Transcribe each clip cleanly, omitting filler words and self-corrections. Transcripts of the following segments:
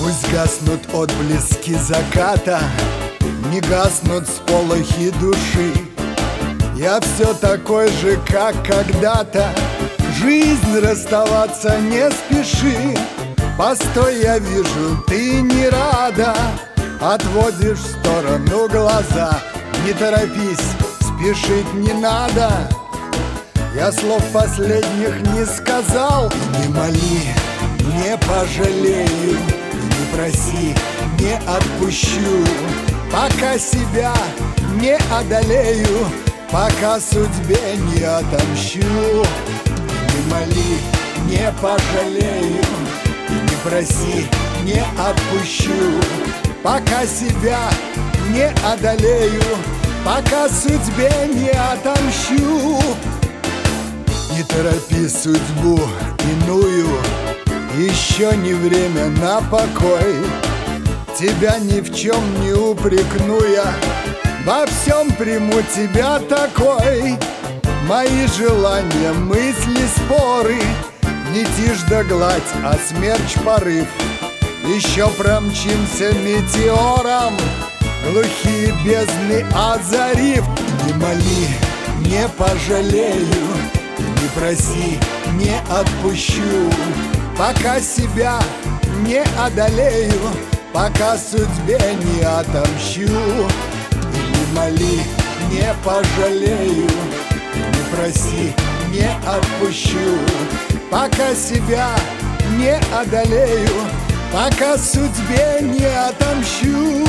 Пусть гаснут отблески заката, не гаснут сполохи души. Я все такой же, как когда-то. Жизнь, расставаться не спеши. Постой, я вижу, ты не рада. Отводишь в сторону глаза. Не торопись, спешить не надо. Я слов последних не сказал. Не моли, не пожалею, не проси, не отпущу, пока себя не одолею, пока судьбе не отомщу. Не моли, не пожалею, не проси, не отпущу, пока себя не одолею, пока судьбе не отомщу. Не торопи судьбу иную, еще не время на покой. Тебя ни в чем не упрекну я, во всем приму тебя такой. Мои желания, мысли, споры, не тишь да гладь, а смерч порыв. Еще промчимся метеором, глухие бездны озарив. Не моли, не пожалею, не проси, не отпущу, пока себя не одолею, пока судьбе не отомщу. Не моли, не пожалею, не проси, не отпущу, пока себя не одолею, пока судьбе не отомщу.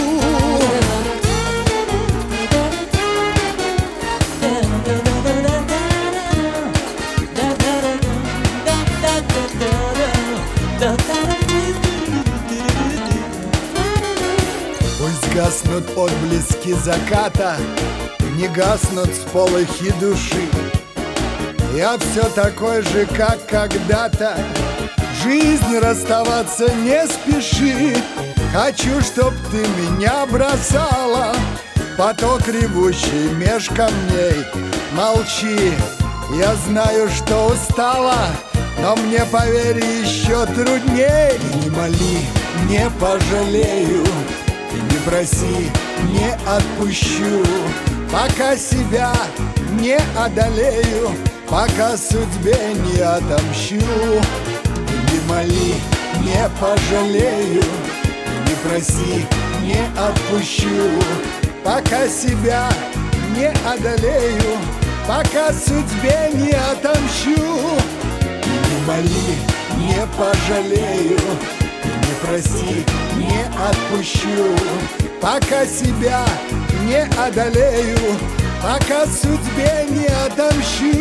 Пусть гаснут отблески заката, не гаснут сполохи души. Я все такой же, как когда-то. Жизнь, расставаться не спеши. Хочу, чтоб ты меня бросала, поток ревущий меж камней. Молчи, я знаю, что устала, но мне, поверь, еще трудней. Не моли, не пожалею, не проси, не отпущу, пока себя не одолею, пока судьбе не отомщу. Не моли, не пожалею, не проси, не отпущу, пока себя не одолею, пока судьбе не отомщу. Не моли, не пожалею, не проси, не отпущу, пока себя не одолею, пока судьбе не отомщу.